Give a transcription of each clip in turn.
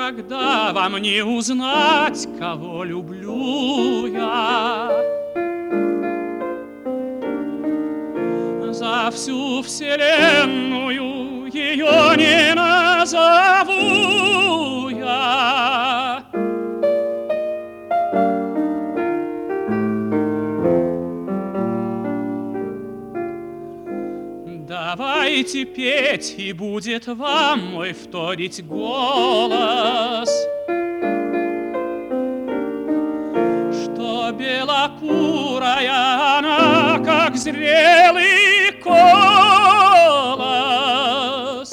Когда вам не узнать, кого люблю я, за всю вселенную ее не назову я. Давайте петь, и будет вам мой вторить голос, что белокурая она, как зрелый колос.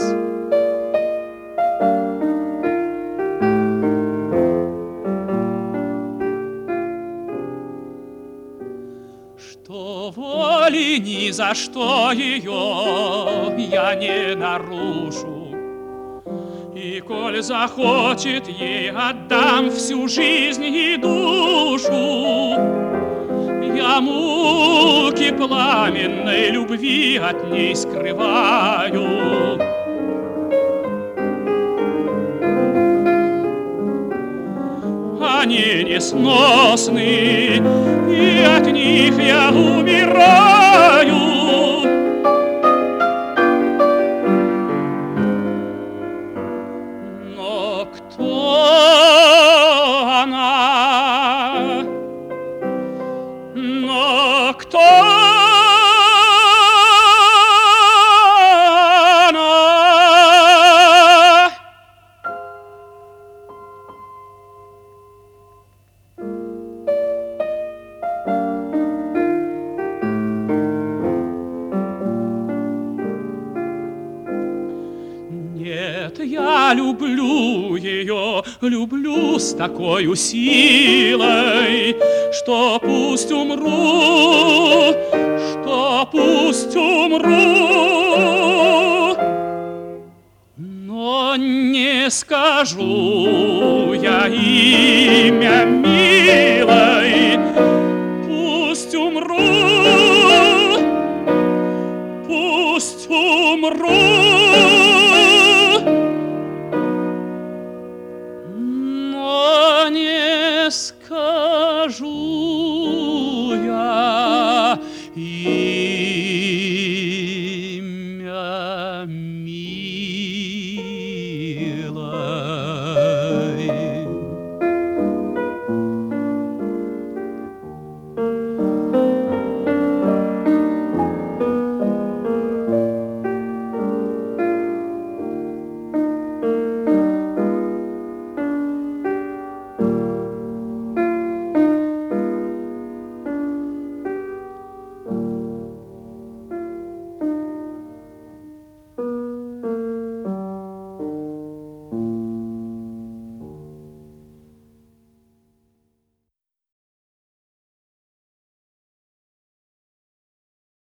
Что воли ни за что ее я не нарушу, и коль захочет, ей отдам всю жизнь и душу. Я муки пламенной любви от ней скрываю. Они несносны, и от них я умираю. Но кто она? Но кто она? Нет, я люблю ее, люблю с такой силой, что пусть умру, что пусть умру, но не скажу я имя милой. Пусть умру, пусть умру.